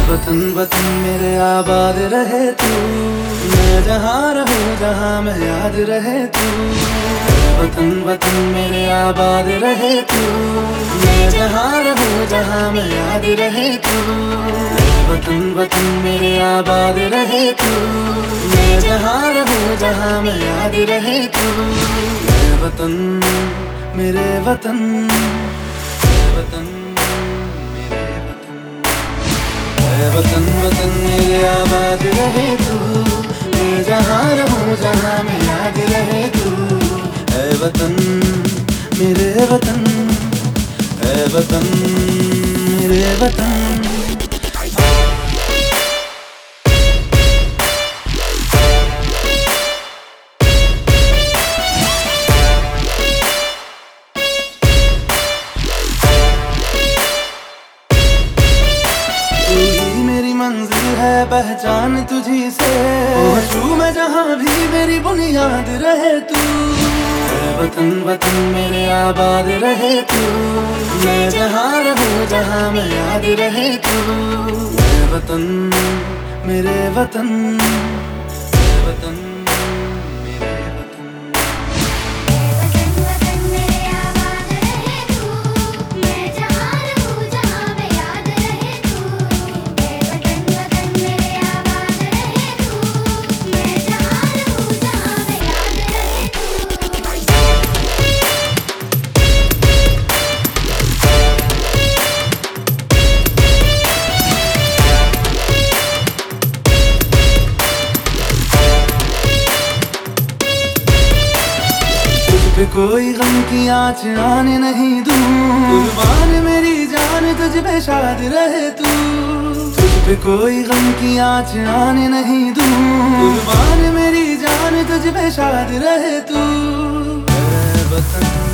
वतन वतन मेरे आबाद रहे तू, मैं जहाँ रहूँ जहाँ मैं याद रहे तू। वतन वतन मेरे आबाद रहे तू, मैं जहाँ रहूँ जहाँ मैं याद रहे तू। वतन वतन मेरे आबाद रहे तू, मैं जहाँ रहूँ जहाँ मैं याद रहे तू। मेरे वतन मेरे वतन वतन वतन वतन मेरे आबाद रहे तू, मैं जहाँ रहूँ जहाँ मैं याद रहे तू। ऐ वतन मेरे वतन, ऐ वतन मेरे वतन। मंजिल है पहचान तुझी से, पहुंचूं मैं जहाँ भी मेरी बुनियाद रहे तू। वतन वतन मेरे आबाद रहे तू, मैं जहाँ रहूँ जहाँ मैं याद रहे तू। वतन मेरे वतन वतन पे कोई गम की आँच आने नहीं दूं। कुर्बान मेरी जान तुझ पे शाद रहे तू, तुझ पे कोई गम की आँच आने नहीं दूं। कुर्बान मेरी जान तुझ पे शाद रहे तू। वतन